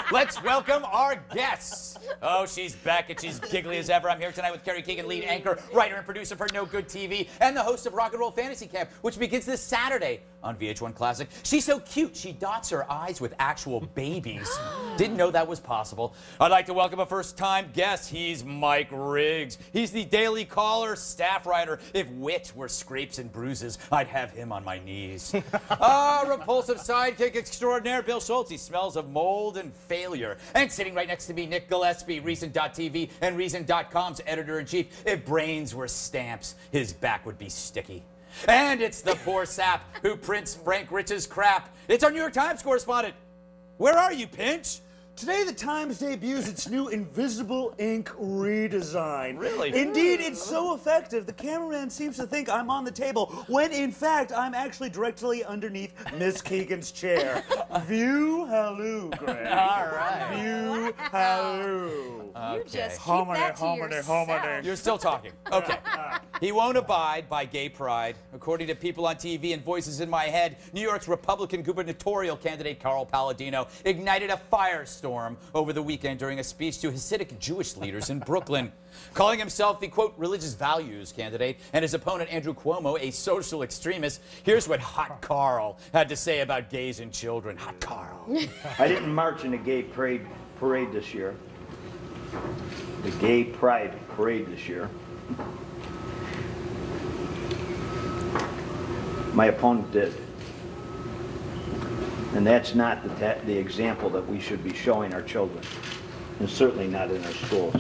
Let's welcome our guests. Oh, she's back and she's giggly as ever. I'm here tonight with Carrie Keegan, lead anchor, writer, and producer for No Good TV, and the host of Rock and Roll Fantasy Camp, which begins this Saturday on VH1 Classic. She's so cute, she dots her eyes with actual babies. Didn't know that was possible. I'd like to welcome a first-time guest. He's Mike Riggs. He's the Daily Caller staff writer. If wit were scrapes and bruises, I'd have him on my knees. Repulsive sidekick extraordinaire, Bill Schultz. He smells of mold and failure. And sitting right next to me, Nick Gillespie, Reason.tv and Reason.com's editor-in-chief. If brains were stamps, his back would be sticky. And it's the poor sap who prints Frank Rich's crap. It's our New York Times correspondent. Where are you, Pinch? Today, the Times debuts its new Invisible Ink redesign. Really? Indeed, it's so effective, the cameraman seems to think I'm on the table, when in fact, I'm actually directly underneath Miss Keegan's chair. View halloo, Greg. All right. View halloo. You just keep Hominy, that to hominy, yourself. hominy. You're still talking. Okay. He won't abide by gay pride. According to people on TV and voices in my head, New York's Republican gubernatorial candidate Carl Palladino ignited a firestorm over the weekend during a speech to Hasidic Jewish leaders in Brooklyn. Calling himself the, quote, religious values candidate and his opponent Andrew Cuomo a social extremist, here's what Hot Carl had to say about gays and children. Hot Carl. I didn't march in a gay parade this year. The gay pride parade this year. My opponent did. And that's not the example that we should be showing our children, and certainly not in our schools.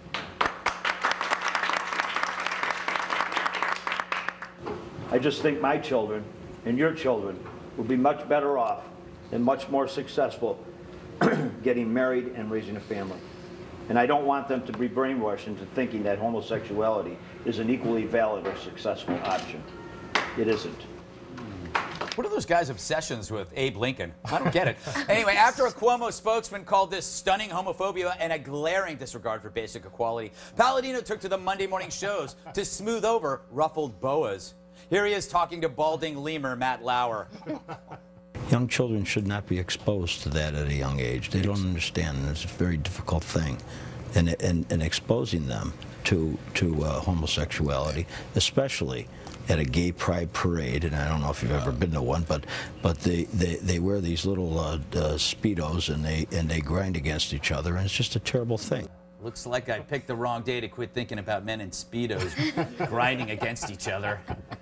I just think my children and your children will be much better off and much more successful getting married and raising a family. And I don't want them to be brainwashed into thinking that homosexuality is an equally valid or successful option. It isn't. What are those guys' obsessions with Abe Lincoln? I don't get it. Anyway, after a Cuomo spokesman called this stunning homophobia and a glaring disregard for basic equality, Palladino took to the Monday morning shows to smooth over ruffled boas. Here he is talking to balding lemur Matt Lauer. Young children should not be exposed to that at a young age. They don't understand, and it's a very difficult thing. And exposing them to homosexuality, especially at a gay pride parade, and I don't know if you've ever been to one, but they wear these little Speedos and they grind against each other, and it's just a terrible thing. Looks like I picked the wrong day to quit thinking about men in Speedos grinding against each other.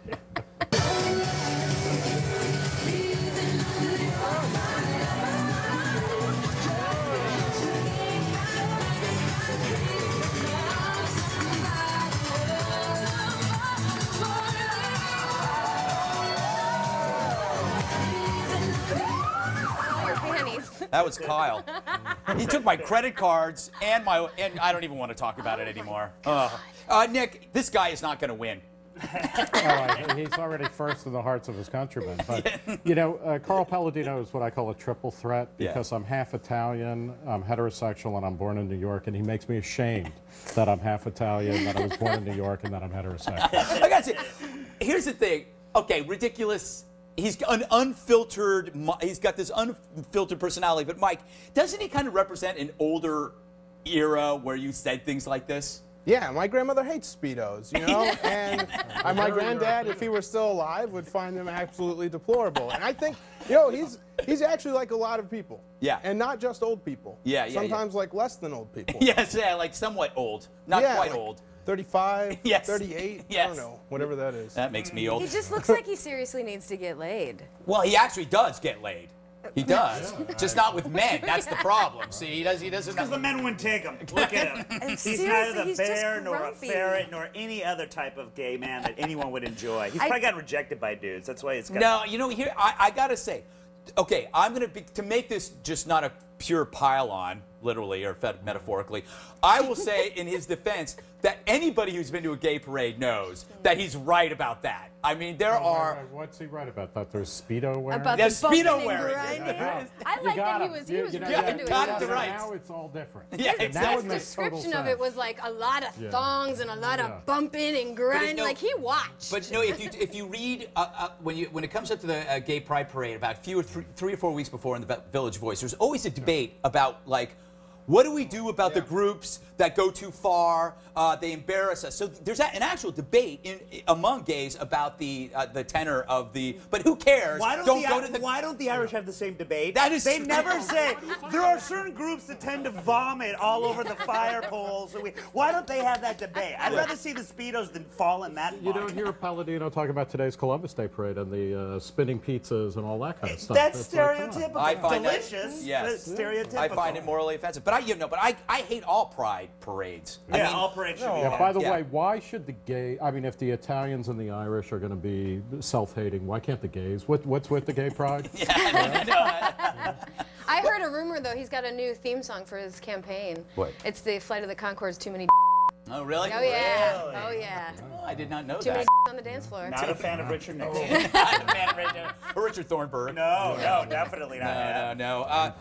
That was Kyle. He took my credit cards and I don't even want to talk about it anymore. Nick, this guy is not going to win. He's already first in the hearts of his countrymen. But, you know, Carl Palladino is what I call a triple threat because I'm half Italian, I'm heterosexual, and I'm born in New York, and he makes me ashamed that I'm half Italian, that I was born in New York, and that I'm heterosexual. I got to say, here's the thing. Okay, ridiculous. He's an unfiltered, he's got this unfiltered personality, but Mike, doesn't he kind of represent an older era where you said things like this? Yeah, my grandmother hates Speedos, you know, and my granddad, if he were still alive, would find them absolutely deplorable. And I think, you know, he's actually like a lot of people. Yeah. And not just old people. Yeah. Sometimes like less than old people. Yes, yeah, like somewhat old, not quite like old. 35, yes. 38, yes. I don't know, whatever that is. That makes me old. He just looks like he seriously needs to get laid. Well, he actually does get laid. He does. Just not with men. That's the problem. See, he doesn't. Because the men wouldn't take him. Look at him. He's neither the bear nor a ferret nor any other type of gay man that anyone would enjoy. He's probably gotten rejected by dudes. That's why he's got. No, you know, here I gotta say, okay, I'm gonna be to make this just not a pure pile on, literally or metaphorically. I will say in his defense that anybody who's been to a gay parade knows that he's right about that. I mean, there are... What's he right about? That there's Speedo wearing? About There's the bumping Speedo and wearing. grinding. Yeah. I like that he was really into got it. it right. Now it's all different. Yeah, And now exactly. it makes total Description of sense. it was like a lot of Yeah. thongs and a lot Yeah. of bumping and grinding. no- Like he watched. But no, if you read when it comes up to the gay pride parade, about 3 or 4 weeks before in the Village Voice, there's always a debate about like, what do we do about the groups that go too far? They embarrass us. So there's an actual debate among gays about the tenor of the. But who cares? Why don't the Irish have the same debate? That is they true. never say there are certain groups that tend to vomit all over the fire poles. Why don't they have that debate? I'd rather see the Speedos than fall in that. You don't hear Palladino talking about today's Columbus Day parade and the spinning pizzas and all that kind of stuff. That's It's like, come on. stereotypical. I find that- delicious. yes. That's stereotypical. I find it morally offensive. But I hate all pride parades. I Yeah, mean, all parades should be. Yeah, by the Yeah. way, why should the gay? I mean, if the Italians and the Irish are going to be self-hating, why can't the gays? What's with the gay pride? I heard a rumor though. He's got a new theme song for his campaign. What? It's the Flight of the Conchords. Too many. Oh, really? Oh yeah. Really? Oh yeah. Oh, I did not know Too many that. on the dance floor. Not a fan of Richard Nixon. Or Richard Thornburg. No, definitely not. No.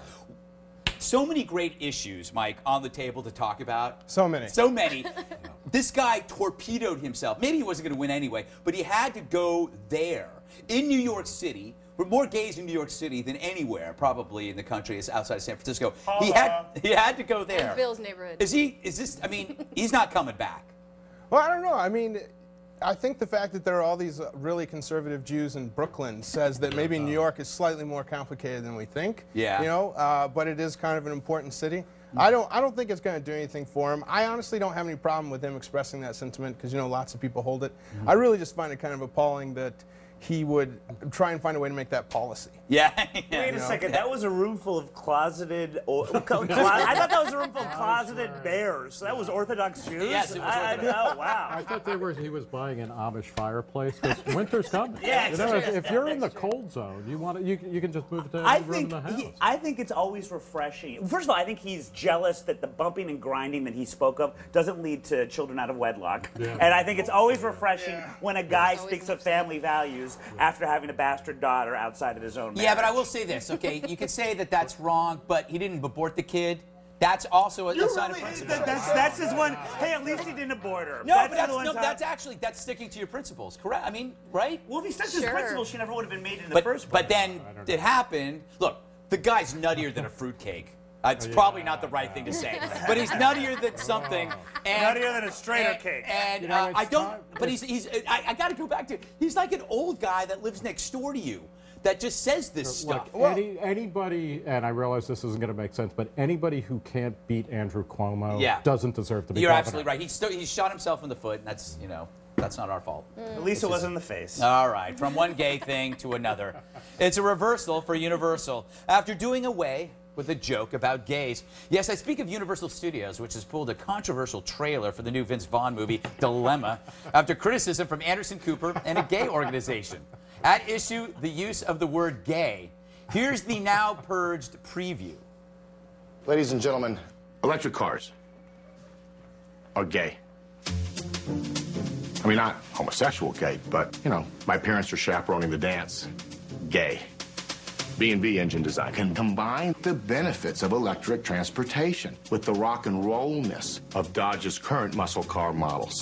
So many great issues, Mike, on the table to talk about. So many. So many. This guy torpedoed himself. Maybe he wasn't going to win anyway, but he had to go there in New York City. There were more gays in New York City than anywhere, probably in the country, outside of San Francisco. He had to go there. Bill's neighborhood. Is this? I mean, he's not coming back. Well, I don't know. I mean, I think the fact that there are all these really conservative Jews in Brooklyn says that maybe New York is slightly more complicated than we think. Yeah. You know, but it is kind of an important city. I don't think it's going to do anything for him. I honestly don't have any problem with him expressing that sentiment because, you know, lots of people hold it. I really just find it kind of appalling that he would try and find a way to make that policy. Yeah. Wait a second. That was a room full of closeted. I thought that was a room full of closeted bears. That was Orthodox Jews. Yes, it was Orthodox. Oh, wow. I thought he was buying an Amish fireplace because winter's coming. Yeah, you know, it's true. if you're in the cold zone, you can just move it to I any room in the house. think it's always refreshing. First of all, I think he's jealous that the bumping and grinding that he spoke of doesn't lead to children out of wedlock. Yeah. And I think it's always refreshing when a guy speaks of family values after having a bastard daughter outside of his own marriage. Yeah, but I will say this, okay? You could say that that's wrong, but he didn't abort the kid. That's also a sign of principle. That's his one. Hey, at least he didn't abort her. No, but the one time- that's sticking to your principles, correct? I mean, right? Well, if he stuck to his Sure. principles, she never would have been made in the first place. But then it happened. Look, the guy's nuttier than a fruitcake. It's probably not the right thing to say, but he's nuttier than something. And, Nuttier than a straighter cake. And You know, it's I don't. time- But I got to go back to. He's like an old guy that lives next door to you, that just says this stuff. Anybody, and I realize this isn't going to make sense, but anybody who can't beat Andrew Cuomo doesn't deserve to be You're governor. absolutely right. He shot himself in the foot, and that's that's not our fault. At least it wasn't in the face. All right, from one gay thing to another. It's a reversal for Universal. After doing away with a joke about gays. Yes, I speak of Universal Studios, which has pulled a controversial trailer for the new Vince Vaughn movie, Dilemma, after criticism from Anderson Cooper and a gay organization. At issue, the use of the word gay. Here's the now purged preview. Ladies and gentlemen, electric cars are gay. I mean, not homosexual gay, but, you know, my parents are chaperoning the dance. Gay. B&B engine design can combine the benefits of electric transportation with the rock and rollness of Dodge's current muscle car models.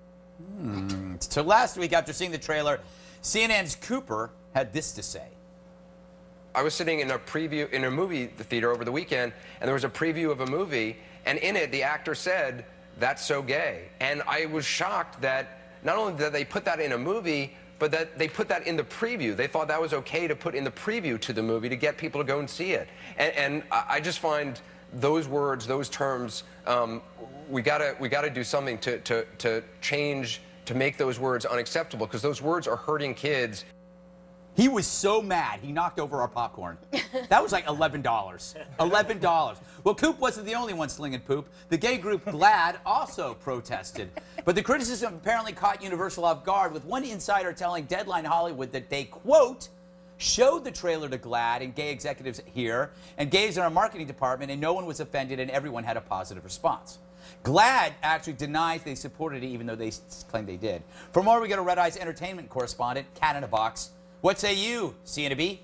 So last week, after seeing the trailer, CNN's Cooper had this to say. I was sitting in a movie theater over the weekend, and there was a preview of a movie, and in it, the actor said, "That's so gay." And I was shocked that not only did they put that in a movie, but that they put that in the preview. They thought that was okay to put in the preview to the movie to get people to go and see it. And I just find those words, those terms, we gotta do something to change, to make those words unacceptable, because those words are hurting kids. He was so mad, he knocked over our popcorn. That was like $11. $11. Well, Coop wasn't the only one slinging poop. The gay group GLAAD also protested. But the criticism apparently caught Universal off guard, with one insider telling Deadline Hollywood that they, quote, showed the trailer to GLAAD and gay executives here, and gays in our marketing department, and no one was offended and everyone had a positive response. GLAAD actually denies they supported it, even though they claim they did. For more, we go to Red Eye's entertainment correspondent, Cat in a Box. What say you, CNB?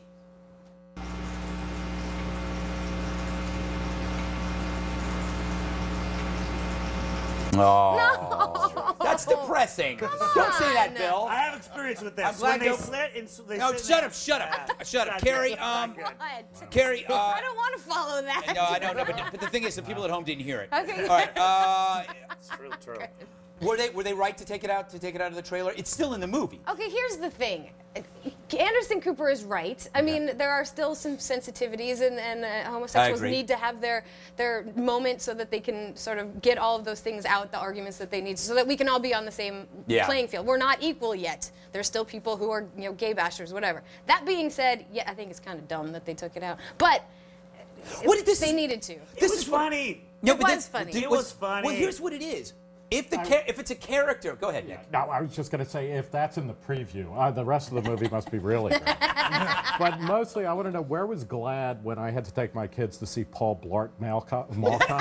Oh, that's depressing. Don't say that, Bill. I have experience with this. I'm glad when you- they slit and they No, sit shut there- up, shut up, Yeah, shut up, not Carrie. good, not good. What? Carrie, I don't want to follow that. no, I don't know, but the thing is, the people at home didn't hear it. Okay. All right. It's true. Were they right to take it out of the trailer? It's still in the movie. Okay, here's the thing. Anderson Cooper is right. I mean, there are still some sensitivities, and homosexuals agree. need to have their moment so that they can sort of get all of those things out, the arguments that they need, so that we can all be on the same playing field. We're not equal yet. There's still people who are, gay bashers, whatever. That being said, yeah, I think it's kind of dumb that they took it out, but they needed to. This is funny. No, It but was funny. It was funny. Well, here's what it is. If it's a character, go ahead, Nick. No, I was just going to say, if that's in the preview, the rest of the movie must be really great. But mostly, I want to know, where was GLAAD when I had to take my kids to see Paul Blart Mall Cop?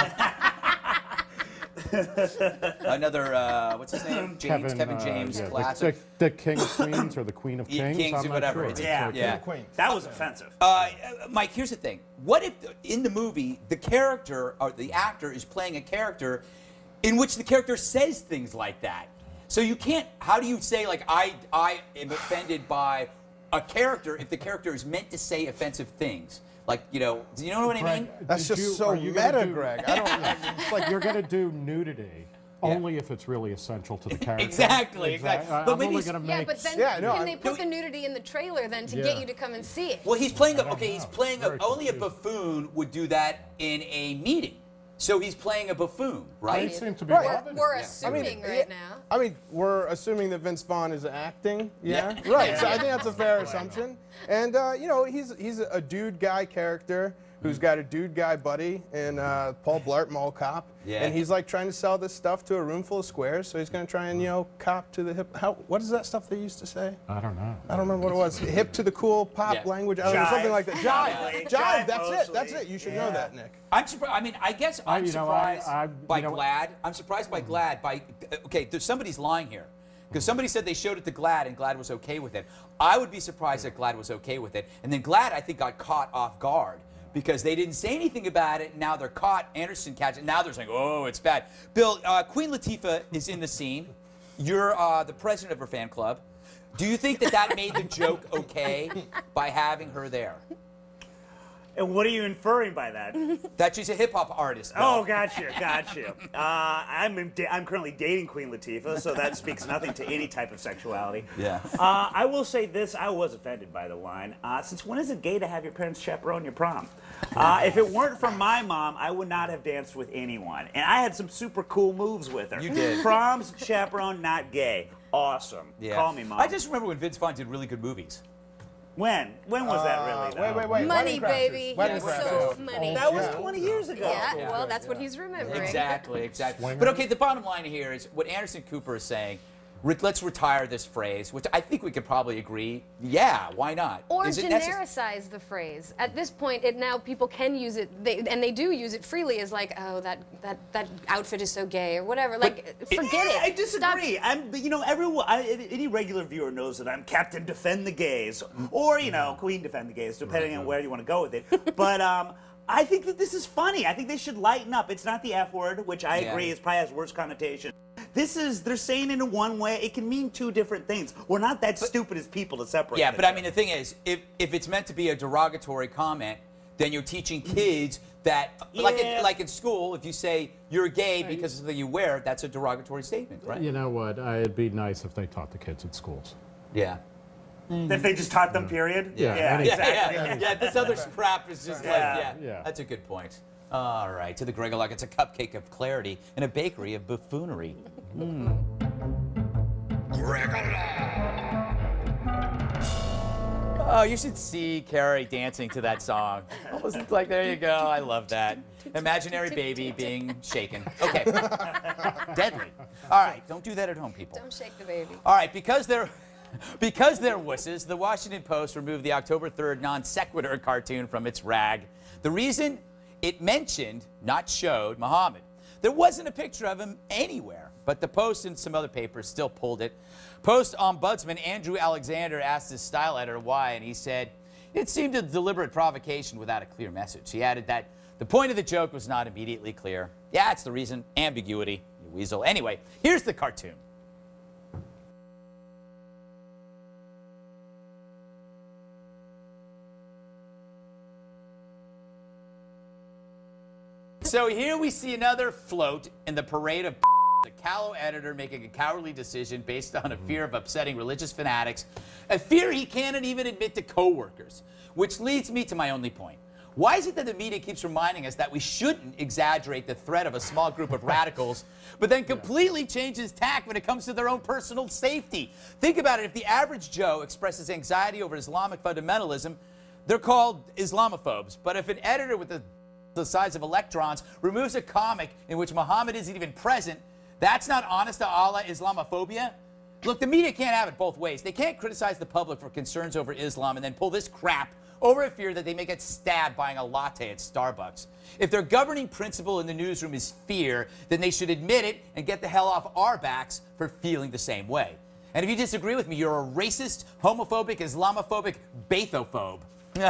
Another, what's his name? Kevin James, classic. The King of Queens or the Queen of Kings? Kings I'm or not whatever. sure. It's Yeah. Queen. That was offensive. Mike, here's the thing. What if in the movie the character or the actor is playing a character in which the character says things like that? So you can't. How do you say like I am offended by a character if the character is meant to say offensive things? Like, do you know what I mean? That's just so are you gonna meta, do- Greg. I don't. It's like you're going to do nudity only if it's really essential to the character. Exactly. But I'm maybe only going to Yeah, make. but then Yeah, no, can I'm- they put the nudity in the trailer then to get you to come and see it? Well, he's playing don't he's know. playing Very only a confused. buffoon would do that in a meeting. So he's playing a buffoon, right? They seem to be Right. loving We're it. assuming right now. I mean, we're assuming that Vince Vaughn is acting. Yeah. Right. So I think that's a fair assumption. And he's a dude guy character who's got a dude guy buddy in Paul Blart Mall Cop. Yeah. And he's like trying to sell this stuff to a room full of squares. So he's going to try and cop to the hip. What is that stuff they used to say? I don't know. I don't remember what it was. Hip to the cool pop Yeah. language. I don't know, Jive. something like that. Probably. Jive. Jive That's mostly. it. That's it. You should know that, Nick. I'm surprised. I mean, I guess I'm surprised by you know- GLAAD. I'm surprised by GLAAD. Somebody's lying here. Because somebody said they showed it to GLAAD and GLAAD was okay with it. I would be surprised that GLAAD was okay with it. And then GLAAD, I think, got caught off guard because they didn't say anything about it. Now they're caught. Anderson catches it. Now they're saying, oh, it's bad. Bill, Queen Latifah is in the scene. You're the president of her fan club. Do you think that made the joke okay by having her there? And what are you inferring by that? That she's a hip hop artist. Bill. Oh, got you. I'm currently dating Queen Latifah, so that speaks nothing to any type of sexuality. Yeah. I will say this: I was offended by the line. Since when is it gay to have your parents chaperone your prom? If it weren't for my mom, I would not have danced with anyone. And I had some super cool moves with her. You did. Proms, chaperone, not gay. Awesome. Yeah. Call me mom. I just remember when Vince Vaughn did really good movies. When was that really? though? Wait. Money, Wedding Crashers. baby. Wedding You're Crashers. so money. That was Yeah. 20 years ago. Yeah, well, that's what he's remembering. Exactly. Swingers. But okay, the bottom line here is what Anderson Cooper is saying. Let's retire this phrase, which I think we could probably agree. Yeah, why not? Or Is it genericize the phrase. At this point, now people can use it, and they do use it freely as like, oh, that outfit is so gay or whatever. Like, forget it. I disagree. Everyone, any regular viewer knows that I'm Captain Defend the Gays, or Queen Defend the Gays, depending on where you want to go with it. But I think that this is funny. I think they should lighten up. It's not the F word, which I agree is probably has worse connotation. They're saying it in one way. It can mean two different things. We're not that stupid as people to separate. Yeah, the but I two. mean, the thing is, if it's meant to be a derogatory comment, then you're teaching kids that, like in school, if you say you're gay because of something you wear, that's a derogatory statement, right? You know what? It'd be nice if they taught the kids at schools. Yeah. If they just taught them, period. Yeah. Exactly. Yeah, this other crap is just Yeah. Yeah. That's a good point. All right, to the Gregalock, it's a cupcake of clarity and a bakery of buffoonery. Oh, you should see Carrie dancing to that song. Almost like, there you go, I love that. Imaginary baby being shaken. Okay. Deadly. All right, don't do that at home, people. Don't shake the baby. All right, because they're wusses, the Washington Post removed the October 3rd non sequitur cartoon from its rag. The reason? It mentioned, not showed, Muhammad. There wasn't a picture of him anywhere, but the Post and some other papers still pulled it. Post ombudsman Andrew Alexander asked his style editor why, and he said, it seemed a deliberate provocation without a clear message. He added that the point of the joke was not immediately clear. Yeah, that's the reason. Ambiguity, you weasel. Anyway, here's the cartoon. So here we see another float in the parade of a callow editor making a cowardly decision based on a fear of upsetting religious fanatics, a fear he cannot even admit to coworkers, which leads me to my only point. Why is it that the media keeps reminding us that we shouldn't exaggerate the threat of a small group of radicals, but then completely changes tack when it comes to their own personal safety? Think about it. If the average Joe expresses anxiety over Islamic fundamentalism, they're called Islamophobes. But if an editor with the size of electrons removes a comic in which Muhammad isn't even present, that's not honest to Allah Islamophobia? Look, the media can't have it both ways. They can't criticize the public for concerns over Islam and then pull this crap over a fear that they may get stabbed buying a latte at Starbucks. If their governing principle in the newsroom is fear, then they should admit it and get the hell off our backs for feeling the same way. And if you disagree with me, you're a racist, homophobic, Islamophobic, bathophobe.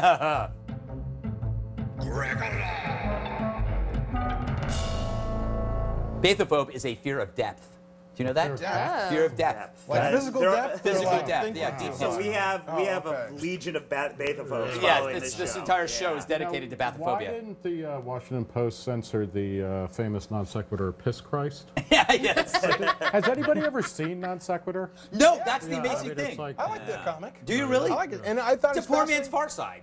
Bathophobe is a fear of depth. Do you know that? Fear of depth. Like physical depth? Physical Like depth, yeah. Deep So depth. we have a legion of bathophobes. Yeah, following this show. entire show is dedicated to Why bathophobia. didn't the Washington Post censor the famous non sequitur Piss Christ? Yeah, yes. Has anybody ever seen non sequitur? No, that's the I amazing mean, thing. it's like, I like that comic. Do you really? I like it, and I thought It's a poor man's Far Side.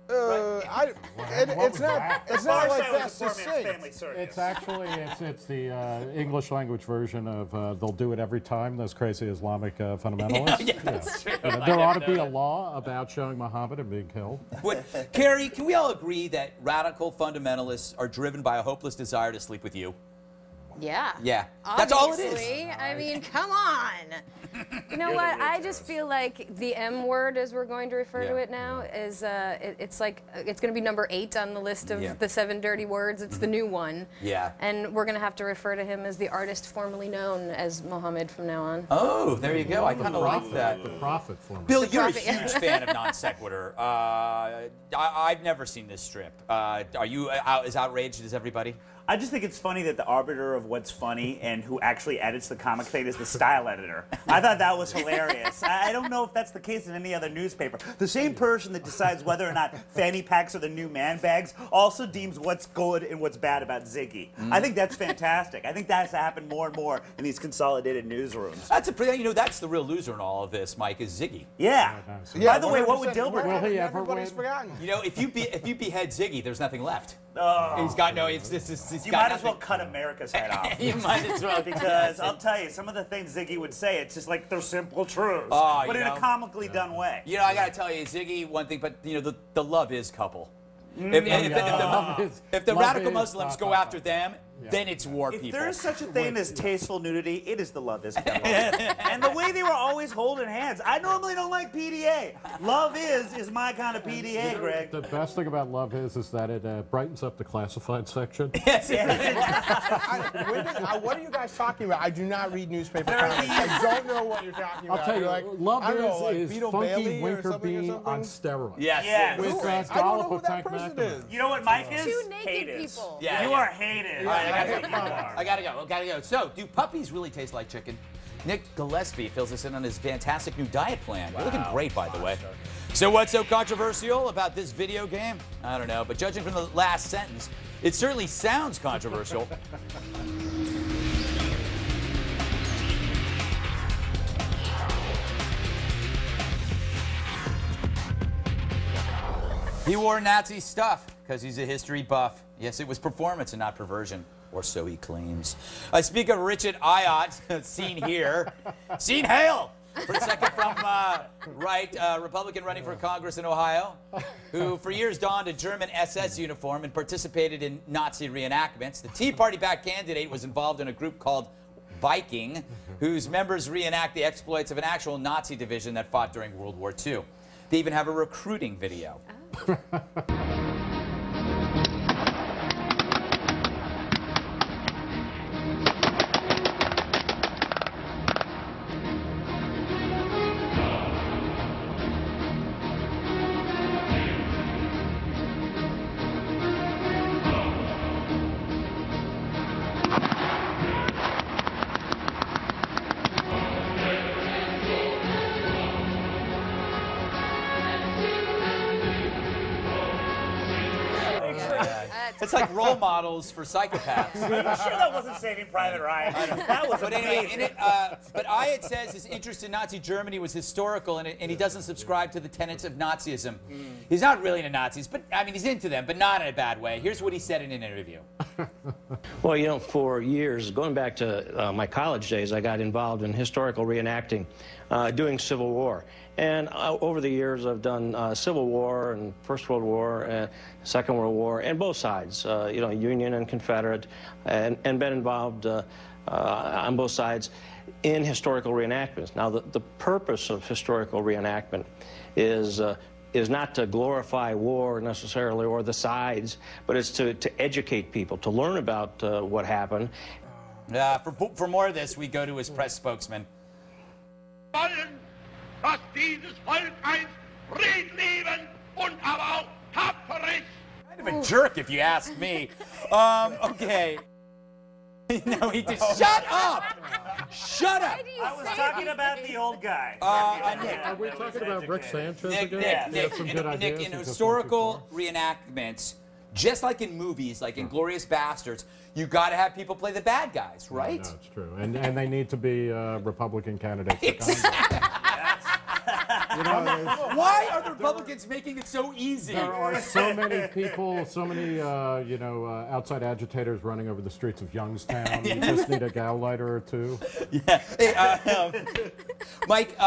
It's not like that. Poor Man's Family Circus. It's actually it's the English language version of they'll do it every time. Those crazy Islamic fundamentalists. Yeah, that's true. You know, there ought to be a law about showing Muhammad and being killed. Carrie, can we all agree that radical fundamentalists are driven by a hopeless desire to sleep with you? Yeah. Yeah. That's all it is. Obviously. I mean, come on. You know what? I just feel like the M word, as we're going to refer to it now, is it's like it's going to be number 8 on the list of the 7 dirty words. It's the new one. Yeah. And we're going to have to refer to him as the artist formerly known as Muhammad from now on. Oh, there you go. I kind of like that. The prophet for me. Bill, you're a Prophet, huge fan of non sequitur. I've never seen this strip. Are you as outraged as everybody? I just think it's funny that the arbiter of what's funny and who actually edits the comic thing is the style editor. I thought that was hilarious. I don't know if that's the case in any other newspaper. The same person that decides whether or not fanny packs are the new man bags also deems what's good and what's bad about Ziggy. I think that's fantastic. I think that has to happen more and more in these consolidated newsrooms. That's that's the real loser in all of this, Mike, is Ziggy. Yeah. By the way, what would 100%. Dilbert Will do? he ever Everybody's win? forgotten. You know, if you behead Ziggy, there's nothing left. Oh. He's got no. He's You got might nothing. as well cut America's head off. You might as well Because I'll tell you, some of the things Ziggy would say, it's just like they're simple truths, Oh, but you in know. a comically done way. You know, I gotta tell you, Ziggy, one thing, but you know, the love is couple. If the Love radical is, Muslims go after them, then it's war If people. there is such a thing as tasteful nudity, it is the Love Is couple. And the way they were always holding hands. I normally don't like PDA. Love is my kind of PDA, Greg. The best thing about Love is that it brightens up the classified section. Yes, What are you guys talking about? I do not read newspaper comics. I don't know what you're talking about. I'll tell you, You're like, Love I don't know, like is Beetle Funky Bailey or Winker something or Bean something? on steroids. Yes. With I don't know Dollop who of that Tank person McNamara. is. You know what Mike is? Two naked Haters. people. Yeah, You yeah. are hated. All right, I gotta go. So, do puppies really taste like chicken? Nick Gillespie fills us in on his fantastic new diet plan. You're looking great, by the way. So what's so controversial about this video game? I don't know, but judging from the last sentence, it certainly sounds controversial. He wore Nazi stuff because he's a history buff. Yes, it was performance and not perversion, or so he claims. I speak of Richard Ayotte, seen here. Seen hail! For a second from Republican running for Congress in Ohio, who for years donned a German SS uniform and participated in Nazi reenactments. The Tea Party-backed candidate was involved in a group called Viking, whose members reenact the exploits of an actual Nazi division that fought during World War II. They even have a recruiting video. It's like role models for psychopaths. Are you sure that wasn't Saving Private Ryan? That was But amazing. anyway, but Ayat says his interest in Nazi Germany was historical, and he doesn't subscribe to the tenets of Nazism. He's not really into Nazis, but I mean, he's into them, but not in a bad way. Here's what he said in an interview. Well, you know, for years, going back to my college days, I got involved in historical reenacting, doing Civil War. And over the years, I've done Civil War and First World War and Second World War, and both sides, you know, Union and Confederate, and been involved on both sides in historical reenactments. Now, the purpose of historical reenactment is not to glorify war necessarily or the sides, but it's to educate people, to learn about what happened. For more of this, we go to his press spokesman. Dass dieses Volk einst friedliebend und aber auch tapfer ist. Kind of a jerk, if you ask me. Okay. No, he did. Shut up! Shut up! I was talking about the old guy. Nick. Are we talking about Rick Sanchez Nick, again? Nick, in historical reenactments, just like in movies, like in Glorious Bastards, you got to have people play the bad guys, right? No, it's true. And they need to be Republican candidates for Congress. You know, why are the Republicans making it so easy? there are so many people, so many outside agitators running over the streets of Youngstown. You just need a gauleiter or two. Yeah. Hey, Mike,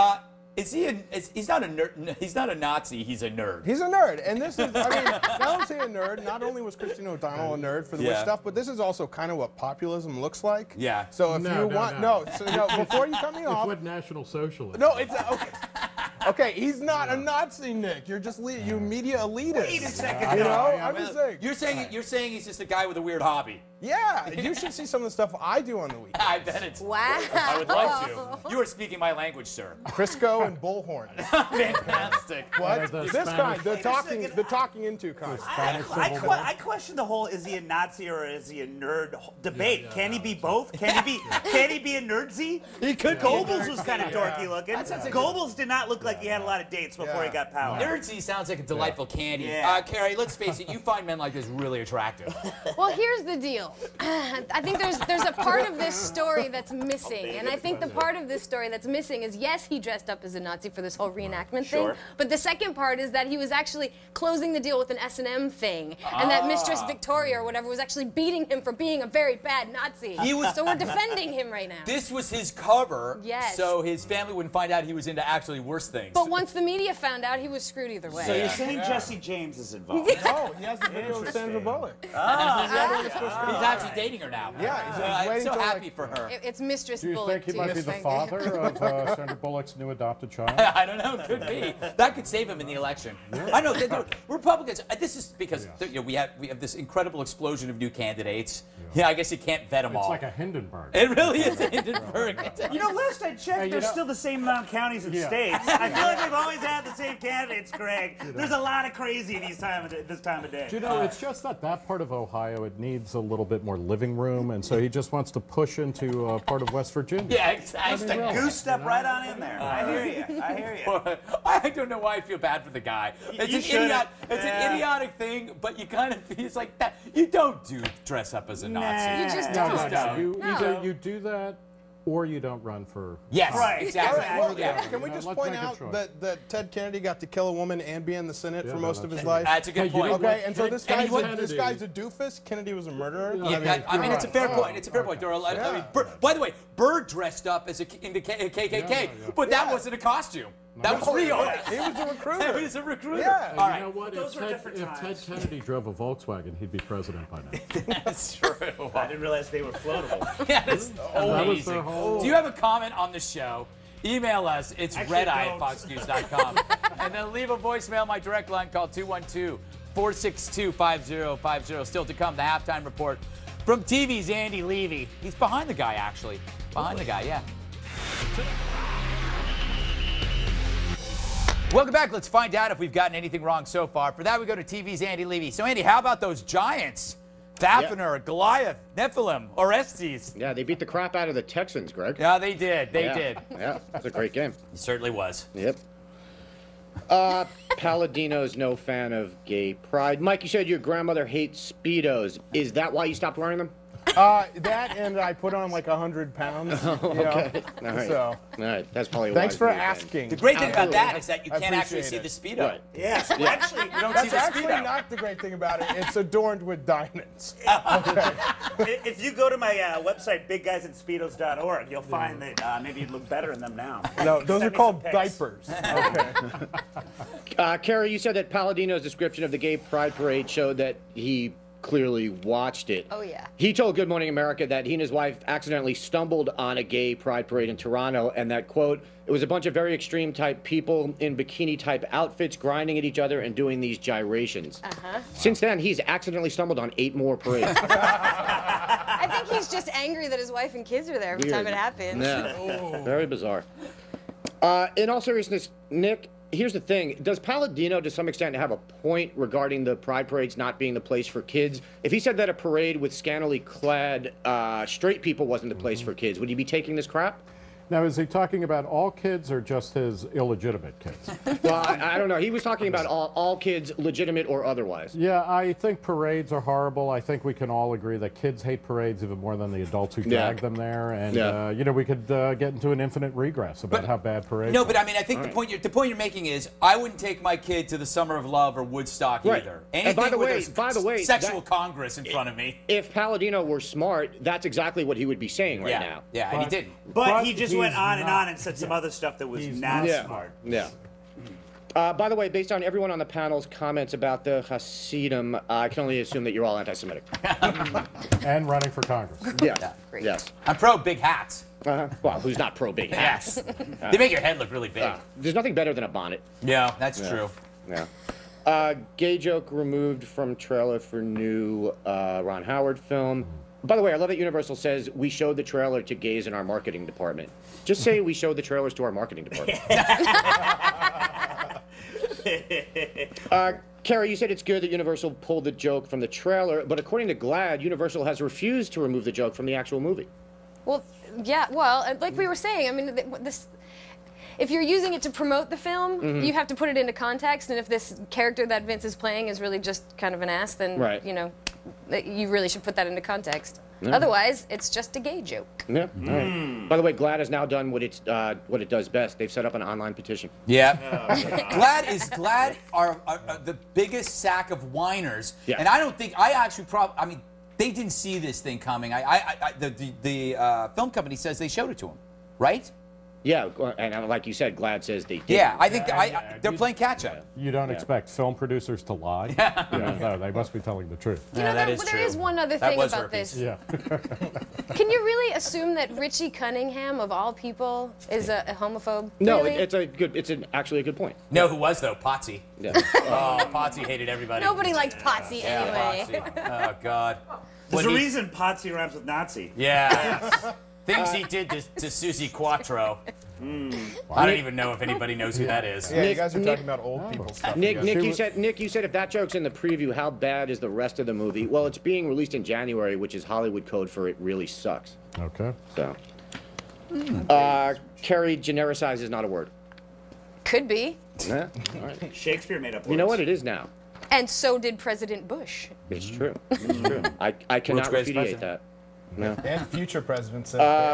he's not a nerd. He's not a Nazi. He's a nerd. He's a nerd, and this is, I mean, now I'm saying a nerd. Not only was Christine O'Donnell a nerd for the witch stuff, but this is also kind of what populism looks like. Yeah. So if you want, before you cut me off. It's what National Socialism. No, it's okay. Okay, he's not a Nazi, Nick. You're just you media elitist. Wait a second. You know, No, I'm just saying. You're saying he's just a guy with a weird hobby. Yeah, you should see some of the stuff I do on the weekend. I bet it's. Wow. I would like to. You are speaking my language, sir. Crisco and bullhorns. Fantastic. What? The This Spanish- kind, the talking into kind. I question the whole is he a Nazi or is he a nerd debate. Can he be both? Can he be a nerdsy? He could. Goebbels was kind of dorky looking. Goebbels did not look like he had a lot of dates before he got power. Nerdsy sounds like a delightful candy. Yeah. Carrie, let's face it, you find men like this really attractive. Well, here's the deal. I think there's a part of this story that's missing, and I think the part of this story that's missing is, yes, he dressed up as a Nazi for this whole reenactment thing, but the second part is that he was actually closing the deal with an S&M thing, and that Mistress Victoria or whatever was actually beating him for being a very bad Nazi. So we're defending him right now. This was his cover, Yes. so his family wouldn't find out he was into actually worse things. But once the media found out, he was screwed either way. So you're saying Jesse James is involved? No, he has the video with Sandra Bullock. He's actually dating her now. Yeah, he's I'm waiting so till, happy like- for her. It's Mistress Do you Bullock, think he too. might be the Thank father you. of Sandra Bullock's new adopted child? I don't know. Could be. That could save him in the election. I know. Republicans. This is because we have this incredible explosion of new candidates. Yeah, I guess you can't vet them It's all. like a Hindenburg. It really is a Hindenburg. You know, last I checked, there's still the same amount of counties and states. I feel like we've always had the same candidates, Greg. There's a lot of crazy this time of day. Do you know, it's just that part of Ohio, it needs a little bit more living room, and so he just wants to push into part of West Virginia. Yeah, exactly. Just a goose step right on in there. I hear you. I hear you. I don't know why I feel bad for the guy. It's an idiotic thing, but you kind of feel it's like that. You don't dress up as a Nazi. You just No, don't. Either you do that, or you don't run for. Yes, Right. exactly. Well, Yeah. can we You know, just let's point make a out choice. that Ted Kennedy got to kill a woman and be in the Senate for no, most of his that's life? That's a good Hey, you point. know Okay, and so this Kennedy- guy's a doofus. Kennedy was a murderer. I mean, it's a fair point. It's a fair point. There are a lot, I mean, by the way, Bird dressed up as in the KKK, but that wasn't a costume. That was real. He was a recruiter. He was a recruiter. Yeah. All You right. know what? Those were different If Ted times. Kennedy drove a Volkswagen, he'd be president by now. That's true. I didn't realize they were floatable. Yeah, that's That was their amazing. whole. Do you have a comment on the show? Email us. It's Actually, redeye@foxnews.com. And then leave a voicemail. My direct line, call 212-462-5050. Still to come, the halftime report from TV's Andy Levy. He's behind the guy, actually. Behind the guy, yeah. Welcome back. Let's find out if we've gotten anything wrong so far. For that, we go to TV's Andy Levy. So, Andy, how about those Giants? Fafner, Goliath, Nephilim, Orestes. Yeah, they beat the crap out of the Texans, Greg. Yeah, they did. They did. Yeah, it was a great game. It certainly was. Yep. Palladino's no fan of gay pride. Mike, you said your grandmother hates Speedos. Is that why you stopped wearing them? That and I put on like 100 pounds. Okay. All right. So. All right. That's probably Thanks wise for move then. asking. The great thing about that is that you can't actually see appreciate the Speedo. Right. Yes. Well, actually, You don't see That's the actually Speedo. not the great thing about it. It's adorned with diamonds. if you go to my website, bigguysinspeedos.org, you'll find that maybe you'd look better in them now. No, those are Send me called some pics. diapers. Okay. Carrie, you said that Palladino's description of the gay pride parade showed that he clearly watched it. Oh, yeah. He told Good Morning America that he and his wife accidentally stumbled on a gay pride parade in Toronto and that, quote, it was a bunch of very extreme type people in bikini type outfits grinding at each other and doing these gyrations. Since then, he's accidentally stumbled on 8 more parades. I think he's just angry that his wife and kids are there every time it happens. Yeah. Very bizarre. In all seriousness, Nick, here's the thing. Does Palladino, to some extent, have a point regarding the pride parades not being the place for kids? If he said that a parade with scantily clad straight people wasn't the place for kids, would he be taking this crap? Now, is he talking about all kids or just his illegitimate kids? Well, I don't know. He was talking about all kids, legitimate or otherwise. Yeah, I think parades are horrible. I think we can all agree that kids hate parades even more than the adults who drag them there. And, you know, we could get into an infinite regress about how bad parades No, are. but I mean, I think the point you're making is I wouldn't take my kid to the Summer of Love or Woodstock either. And by the where way, there's sexual congress in front of me. If Palladino were smart, that's exactly what he would be saying right now. Yeah, and he didn't. But he just went on and said some other stuff that was not smart. Yeah. By the way, based on everyone on the panel's comments about the Hasidim, I can only assume that you're all anti-Semitic. And running for Congress. Yeah. Yes. I'm pro big hats. Well, who's not pro big hats? They make your head look really big. There's nothing better than a bonnet. Yeah, that's true. Yeah. Gay joke removed from trailer for new Ron Howard film. By the way, I love that Universal says we showed the trailer to gays in our marketing department. Just say we showed the trailers to our marketing department. Carrie, you said it's good that Universal pulled the joke from the trailer, but according to GLAAD, Universal has refused to remove the joke from the actual movie. Well, yeah, well, like we were saying, I mean, if you're using it to promote the film, you have to put it into context, and if this character that Vince is playing is really just kind of an ass, then, you know, you really should put that into context. Yeah. Otherwise, it's just a gay joke. Yeah. Right. By the way, GLAAD has now done what it does best. They've set up an online petition. Yeah. GLAAD are the biggest sack of whiners. Yeah. And I don't think I mean, they didn't see this thing coming. The film company says they showed it to them, right? Yeah, and like you said, GLAAD says they did. Yeah, I think they're playing catch-up. You don't expect film producers to lie? No, they must be telling the truth. You know, there is one other thing about this. Yeah. Can you really assume that Richie Cunningham, of all people, is a homophobe? No, really? it's actually a good point. No, who was though? Potsy. Yeah. Oh, Potsy hated everybody. Nobody liked Potsy anyway. Potsy. Oh God. There's a reason Potsy rhymes with Nazi. Yeah. Things he did to Susie Quattro. I don't even know if anybody knows who that is. Yeah, you guys are talking about old people stuff. Nick, you said if that joke's in the preview, how bad is the rest of the movie? Well, it's being released in January, which is Hollywood code for it really sucks. Okay. So, Carrie, genericize is not a word. Could be. Yeah. All right. Shakespeare made up words. You know what? It is now. And so did President Bush. It's true. It's true. I cannot repudiate that. No. And future presidents.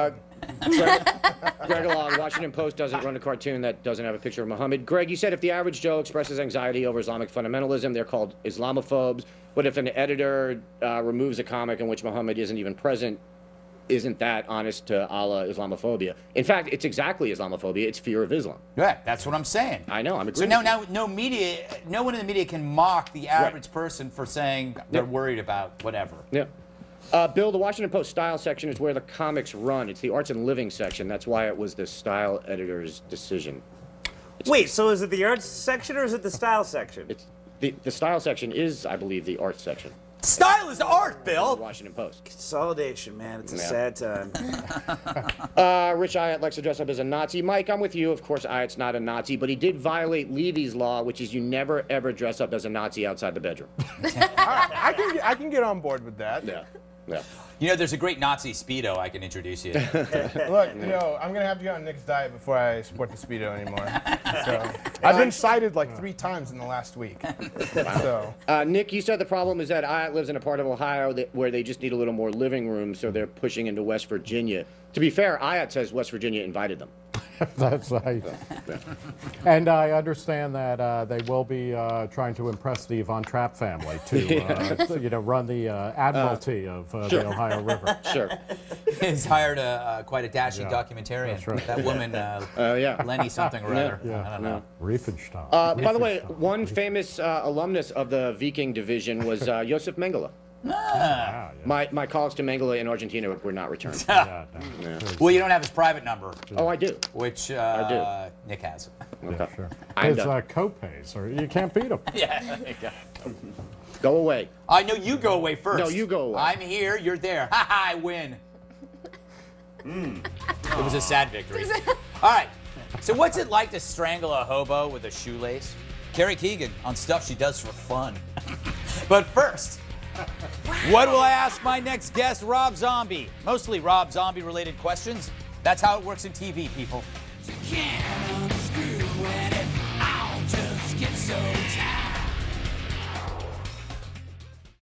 Greg Along, Washington Post doesn't run a cartoon that doesn't have a picture of Muhammad. Greg, you said if the average Joe expresses anxiety over Islamic fundamentalism, they're called Islamophobes. But if an editor removes a comic in which Muhammad isn't even present, isn't that honest to Allah Islamophobia? In fact, it's exactly Islamophobia. It's fear of Islam. Yeah, that's what I'm saying. I know. I'm agreeing. So now no one in the media can mock the average person for saying they're worried about whatever. Yeah. Bill, the Washington Post style section is where the comics run. It's the arts and living section. That's why it was the style editor's decision. Wait, so is it the arts section or is it the style section? It's the style section is, I believe, the arts section. Style is art, Bill. The Washington Post. Consolidation, man. It's a sad time. Rich Ayatt likes to dress up as a Nazi. Mike, I'm with you. Of course, Ayatt's not a Nazi, but he did violate Levy's law, which is you never, ever dress up as a Nazi outside the bedroom. I can get on board with that. Yeah. Yeah. You know, there's a great Nazi Speedo I can introduce you to. Look, I'm going to have to get on Nick's diet before I support the Speedo anymore. So, I've been cited like 3 times in the last week. So. Nick, you said the problem is that Ayat lives in a part of Ohio where they just need a little more living room, so they're pushing into West Virginia. To be fair, Ayat says West Virginia invited them. That's right. And I understand that they will be trying to impress the Von Trapp family to, run the admiralty of the Ohio River. Sure. He's hired quite a dashing documentarian. That's right. That woman, Lenny something or other. I don't know. Riefenstahl. By the way, one famous alumnus of the Viking division was Josef Mengele. Ah. My calls to Mengele in Argentina were not returned. Well, you don't have his private number. Oh, I do. Which I do. Nick has. Okay. Sure. His co-pays, or you can't beat him. Yeah. Go away. I know you go away first. No, you go away. I'm here, you're there. Ha ha, I win. It was a sad victory. All right. So what's it like to strangle a hobo with a shoelace? Carrie Keegan on stuff she does for fun. But first, what will I ask my next guest, Rob Zombie? Mostly Rob Zombie related questions. That's how it works in TV, people. You can't unscrew when